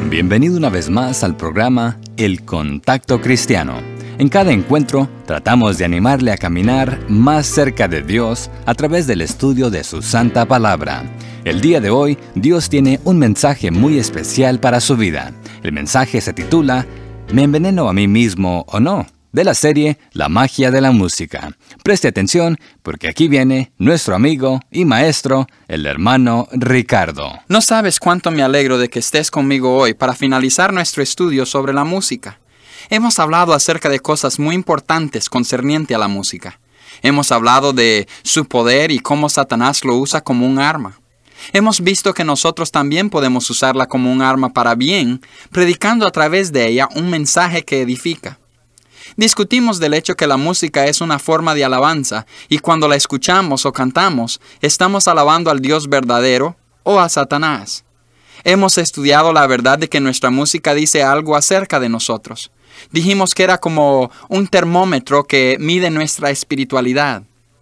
Bienvenido una vez más al programa El Contacto Cristiano. En cada encuentro tratamos de animarle a caminar más cerca de Dios a través del estudio de su santa palabra. El día de hoy, Dios tiene un mensaje muy especial para su vida. El mensaje se titula ¿Me enveneno a mí mismo o no?, de la serie La magia de la música. Preste atención porque aquí viene nuestro amigo y maestro, el hermano Ricardo. No sabes cuánto me alegro de que estés conmigo hoy para finalizar nuestro estudio sobre la música. Hemos hablado acerca de cosas muy importantes concerniente a la música. Hemos hablado de su poder y cómo Satanás lo usa como un arma. Hemos visto que nosotros también podemos usarla como un arma para bien, predicando a través de ella un mensaje que edifica. Discutimos del hecho que la música es una forma de alabanza y cuando la escuchamos o cantamos, estamos alabando al Dios verdadero o a Satanás. Hemos estudiado la verdad de que nuestra música dice algo acerca de nosotros. Dijimos que era como un termómetro que mide nuestra espiritualidad.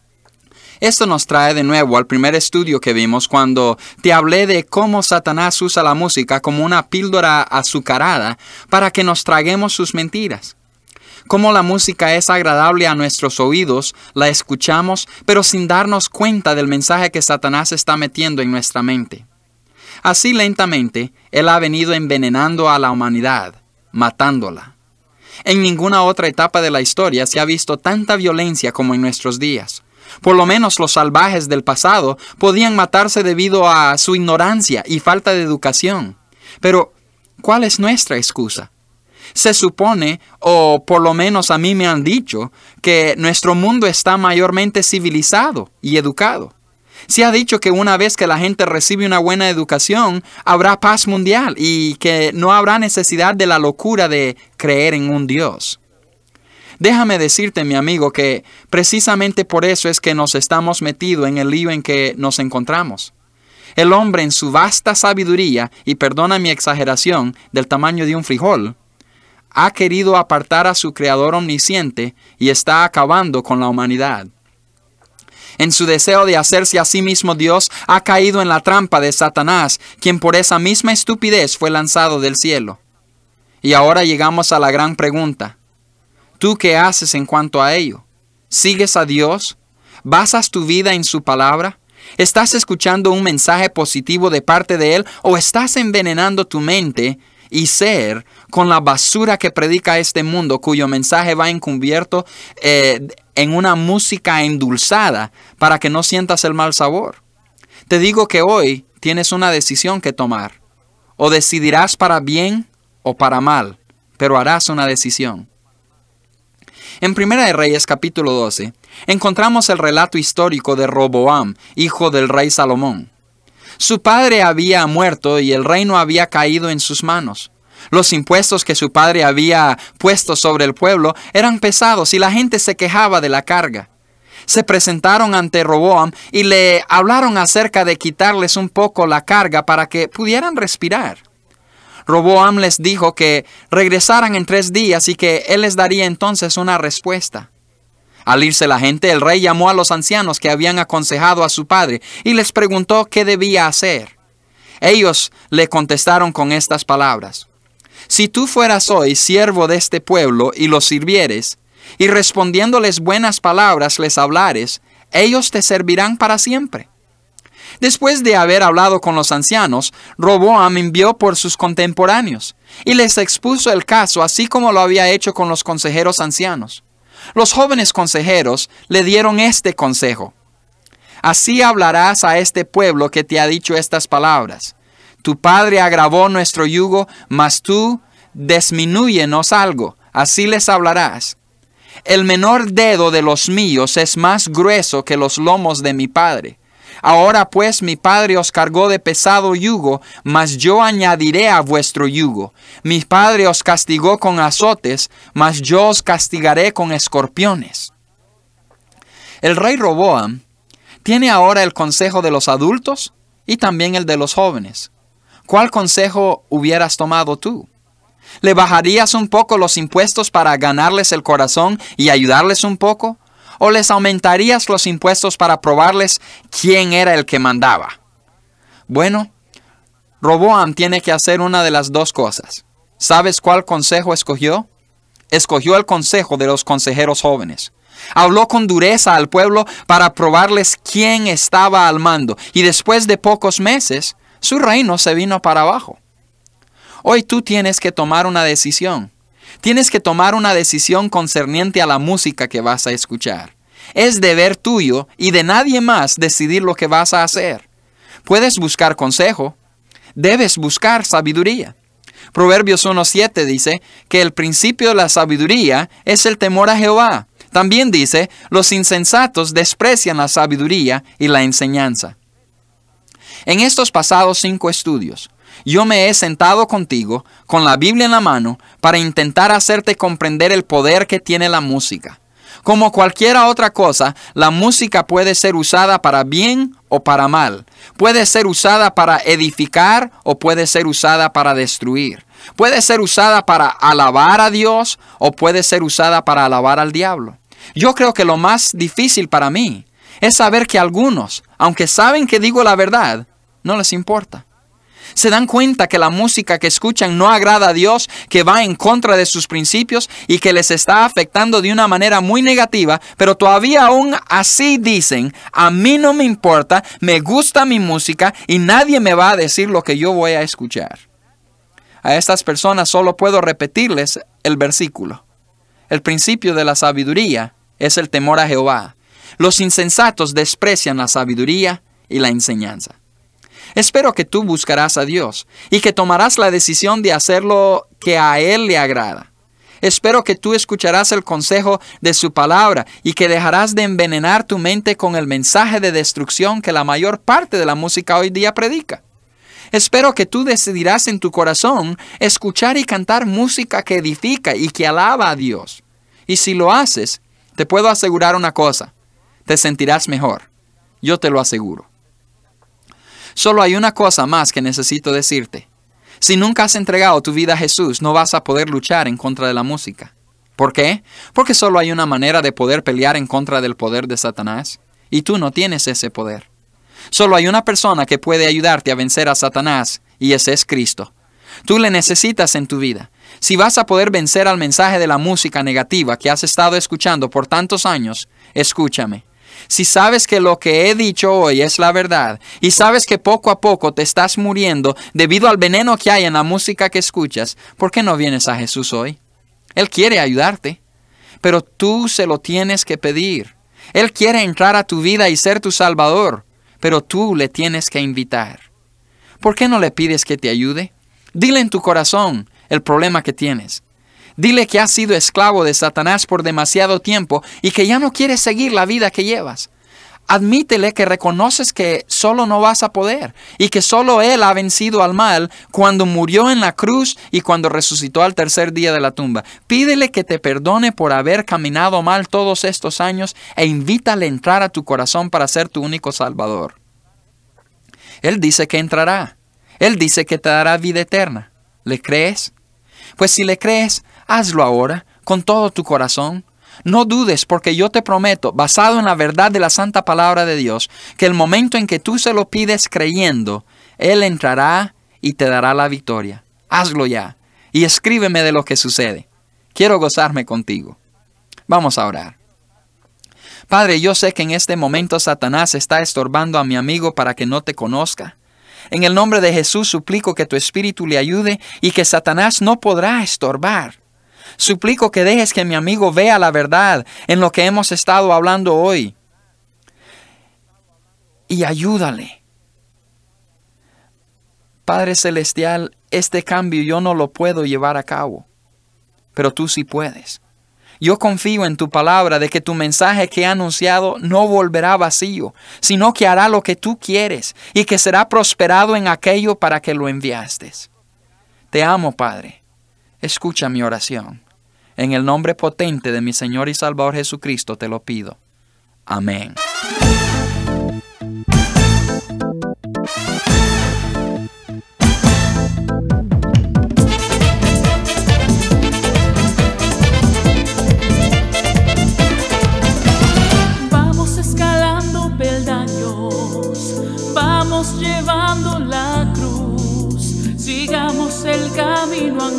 Esto nos trae de nuevo al primer estudio que vimos cuando te hablé de cómo Satanás usa la música como una píldora azucarada para que nos traguemos sus mentiras. Cómo la música es agradable a nuestros oídos, la escuchamos, pero sin darnos cuenta del mensaje que Satanás está metiendo en nuestra mente. Así lentamente, él ha venido envenenando a la humanidad, matándola. En ninguna otra etapa de la historia se ha visto tanta violencia como en nuestros días. Por lo menos los salvajes del pasado podían matarse debido a su ignorancia y falta de educación. Pero, ¿cuál es nuestra excusa? Se supone, o por lo menos a mí me han dicho, que nuestro mundo está mayormente civilizado y educado. Se ha dicho que una vez que la gente recibe una buena educación, habrá paz mundial y que no habrá necesidad de la locura de creer en un Dios. Déjame decirte, mi amigo, que precisamente por eso es que nos estamos metidos en el lío en que nos encontramos. El hombre en su vasta sabiduría, y perdona mi exageración, del tamaño de un frijol, ha querido apartar a su Creador omnisciente y está acabando con la humanidad. En su deseo de hacerse a sí mismo Dios, ha caído en la trampa de Satanás, quien por esa misma estupidez fue lanzado del cielo. Y ahora llegamos a la gran pregunta. ¿Tú qué haces en cuanto a ello? ¿Sigues a Dios? ¿Basas tu vida en su palabra? ¿Estás escuchando un mensaje positivo de parte de Él o estás envenenando tu mente y ser con la basura que predica este mundo, cuyo mensaje va encubierto en una música endulzada para que no sientas el mal sabor? Te digo que hoy tienes una decisión que tomar. O decidirás para bien o para mal, pero harás una decisión. En Primera de Reyes capítulo 12, encontramos el relato histórico de Roboam, hijo del rey Salomón. Su padre había muerto y el reino había caído en sus manos. Los impuestos que su padre había puesto sobre el pueblo eran pesados y la gente se quejaba de la carga. Se presentaron ante Roboam y le hablaron acerca de quitarles un poco la carga para que pudieran respirar. Roboam les dijo que regresaran en 3 días y que él les daría entonces una respuesta. Al irse la gente, el rey llamó a los ancianos que habían aconsejado a su padre y les preguntó qué debía hacer. Ellos le contestaron con estas palabras: Si tú fueras hoy siervo de este pueblo y los sirvieres, y respondiéndoles buenas palabras les hablares, ellos te servirán para siempre. Después de haber hablado con los ancianos, Roboam envió por sus contemporáneos y les expuso el caso así como lo había hecho con los consejeros ancianos. Los jóvenes consejeros le dieron este consejo: Así hablarás a este pueblo que te ha dicho estas palabras: Tu padre agravó nuestro yugo, mas tú disminúyenos algo. Así les hablarás: El menor dedo de los míos es más grueso que los lomos de mi padre. Ahora pues mi padre os cargó de pesado yugo, mas yo añadiré a vuestro yugo. Mi padre os castigó con azotes, mas yo os castigaré con escorpiones. El rey Roboam tiene ahora el consejo de los adultos y también el de los jóvenes. ¿Cuál consejo hubieras tomado tú? ¿Le bajarías un poco los impuestos para ganarles el corazón y ayudarles un poco? ¿O les aumentarías los impuestos para probarles quién era el que mandaba? Bueno, Roboam tiene que hacer una de las dos cosas. ¿Sabes cuál consejo escogió? Escogió el consejo de los consejeros jóvenes. Habló con dureza al pueblo para probarles quién estaba al mando. Y después de pocos meses, su reino se vino para abajo. Hoy tú tienes que tomar una decisión. Tienes que tomar una decisión concerniente a la música que vas a escuchar. Es deber tuyo y de nadie más decidir lo que vas a hacer. Puedes buscar consejo. Debes buscar sabiduría. Proverbios 1:7 dice que el principio de la sabiduría es el temor a Jehová. También dice, los insensatos desprecian la sabiduría y la enseñanza. En estos pasados 5 estudios, yo me he sentado contigo con la Biblia en la mano para intentar hacerte comprender el poder que tiene la música. Como cualquier otra cosa, la música puede ser usada para bien o para mal. Puede ser usada para edificar o puede ser usada para destruir. Puede ser usada para alabar a Dios o puede ser usada para alabar al diablo. Yo creo que lo más difícil para mí es saber que algunos, aunque saben que digo la verdad, no les importa. Se dan cuenta que la música que escuchan no agrada a Dios, que va en contra de sus principios y que les está afectando de una manera muy negativa, pero todavía aún así dicen, a mí no me importa, me gusta mi música y nadie me va a decir lo que yo voy a escuchar. A estas personas solo puedo repetirles el versículo. El principio de la sabiduría es el temor a Jehová. Los insensatos desprecian la sabiduría y la enseñanza. Espero que tú buscarás a Dios y que tomarás la decisión de hacer lo que a Él le agrada. Espero que tú escucharás el consejo de su palabra y que dejarás de envenenar tu mente con el mensaje de destrucción que la mayor parte de la música hoy día predica. Espero que tú decidirás en tu corazón escuchar y cantar música que edifica y que alaba a Dios. Y si lo haces, te puedo asegurar una cosa, te sentirás mejor. Yo te lo aseguro. Solo hay una cosa más que necesito decirte. Si nunca has entregado tu vida a Jesús, no vas a poder luchar en contra de la música. ¿Por qué? Porque solo hay una manera de poder pelear en contra del poder de Satanás. Y tú no tienes ese poder. Solo hay una persona que puede ayudarte a vencer a Satanás, y ese es Cristo. Tú le necesitas en tu vida. Si vas a poder vencer al mensaje de la música negativa que has estado escuchando por tantos años, escúchame. Si sabes que lo que he dicho hoy es la verdad y sabes que poco a poco te estás muriendo debido al veneno que hay en la música que escuchas, ¿por qué no vienes a Jesús hoy? Él quiere ayudarte, pero tú se lo tienes que pedir. Él quiere entrar a tu vida y ser tu Salvador, pero tú le tienes que invitar. ¿Por qué no le pides que te ayude? Dile en tu corazón el problema que tienes. Dile que has sido esclavo de Satanás por demasiado tiempo y que ya no quieres seguir la vida que llevas. Admítele que reconoces que solo no vas a poder y que solo Él ha vencido al mal cuando murió en la cruz y cuando resucitó al tercer día de la tumba. Pídele que te perdone por haber caminado mal todos estos años e invítale a entrar a tu corazón para ser tu único Salvador. Él dice que entrará. Él dice que te dará vida eterna. ¿Le crees? Pues si le crees, hazlo ahora, con todo tu corazón. No dudes, porque yo te prometo, basado en la verdad de la santa palabra de Dios, que el momento en que tú se lo pides creyendo, Él entrará y te dará la victoria. Hazlo ya y escríbeme de lo que sucede. Quiero gozarme contigo. Vamos a orar. Padre, yo sé que en este momento Satanás está estorbando a mi amigo para que no te conozca. En el nombre de Jesús suplico que tu espíritu le ayude y que Satanás no podrá estorbar. Suplico que dejes que mi amigo vea la verdad en lo que hemos estado hablando hoy. Y ayúdale. Padre Celestial, este cambio yo no lo puedo llevar a cabo, pero tú sí puedes. Yo confío en tu palabra de que tu mensaje que he anunciado no volverá vacío, sino que hará lo que tú quieres y que será prosperado en aquello para que lo enviaste. Te amo, Padre. Escucha mi oración. En el nombre potente de mi Señor y Salvador Jesucristo te lo pido. Amén. Vamos escalando peldaños, vamos llevando la cruz.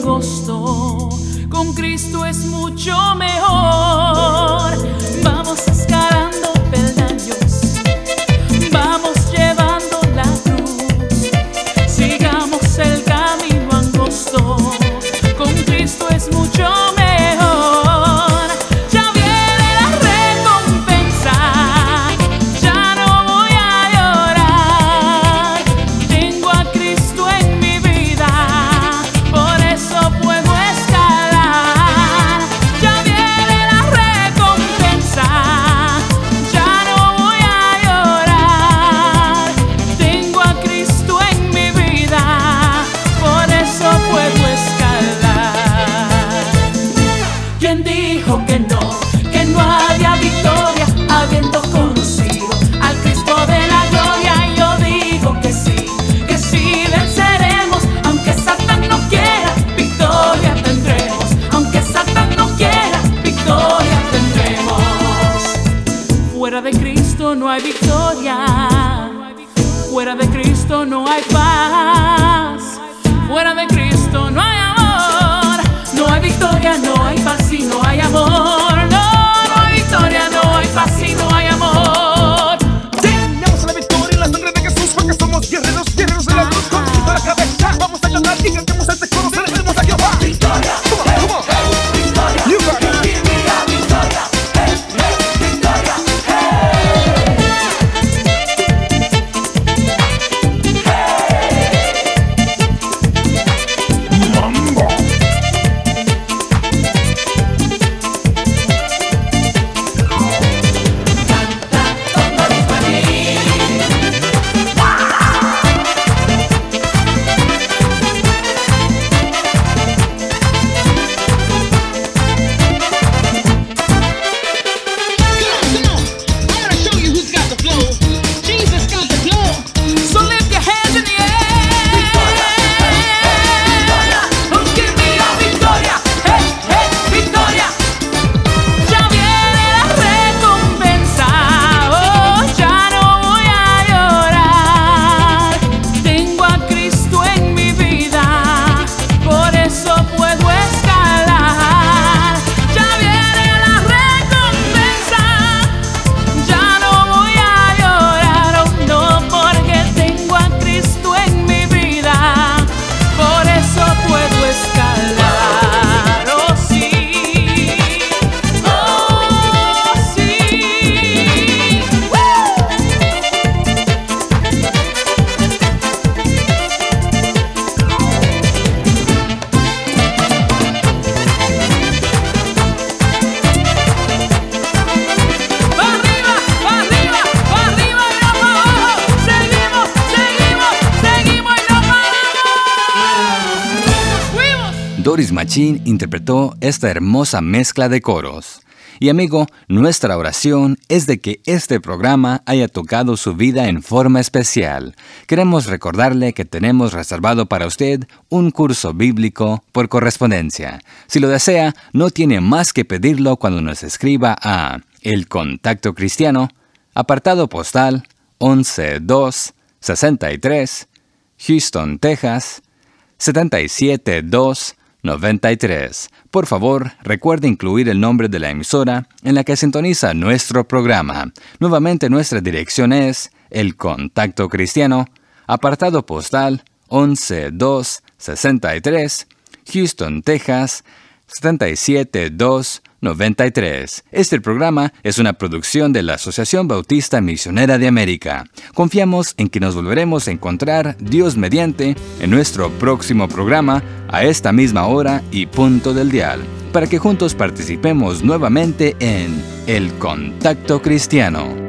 angosto, con Cristo es mucho mejor. Vamos escalando peldaños, vamos llevando la cruz, sigamos el camino angosto, con Cristo es mucho mejor. Ya viene la recompensa, ya no voy a llorar. Tengo a Cristo en mi vida, por eso puedo escalar. Ya viene la recompensa, ya no voy a llorar. Tengo a Cristo en mi vida, por eso puedo escalar. ¿Quién dijo que no había victoria, habiendo conocido al Cristo de la gloria? Yo digo que sí venceremos, aunque Satán no quiera, victoria tendremos. Aunque Satán no quiera, victoria tendremos. Fuera de Cristo no hay victoria, fuera de Cristo no hay paz, fuera de Cristo no hay amor. No hay victoria, no hay paz y no hay amor. No hay victoria, no hay paz y no hay amor. Tenemos la victoria en la sangre de Jesús, porque somos guerreros, guerreros de la cruz, con Cristo a la cabeza. Vamos a ganar y cantemos este coro, celebremos a Jehová. Victoria, come on, victoria, you got it. Victoria, victoria, Mambo. So lift your hands in the air. Oh, give me la victoria. Hey, hey, victoria. Ya viene la recompensa. Oh, ya no voy a llorar. Tengo a Cristo en mi vida, por eso puedo escalar. Ya viene la recompensa, ya no voy a llorar. Oh, no, porque tengo a Cristo en mi vida, por eso puedo escalar. Oh, sí, oh, sí. ¡Woo! ¡Va arriba, va arriba, va arriba y no para abajo! ¡Seguimos, seguimos, seguimos y no paramos! ¡Fuimos! Doris Machín interpretó esta hermosa mezcla de coros. Y amigo, nuestra oración es de que este programa haya tocado su vida en forma especial. Queremos recordarle que tenemos reservado para usted un curso bíblico por correspondencia. Si lo desea, no tiene más que pedirlo cuando nos escriba a El Contacto Cristiano, apartado postal 11263, Houston, Texas 77293. Por favor, recuerde incluir el nombre de la emisora en la que sintoniza nuestro programa. Nuevamente, nuestra dirección es El Contacto Cristiano, apartado postal 11263, Houston, Texas 77293. Este programa es una producción de la Asociación Bautista Misionera de América. Confiamos en que nos volveremos a encontrar, Dios mediante, en nuestro próximo programa a esta misma hora y punto del dial, para que juntos participemos nuevamente en El Contacto Cristiano.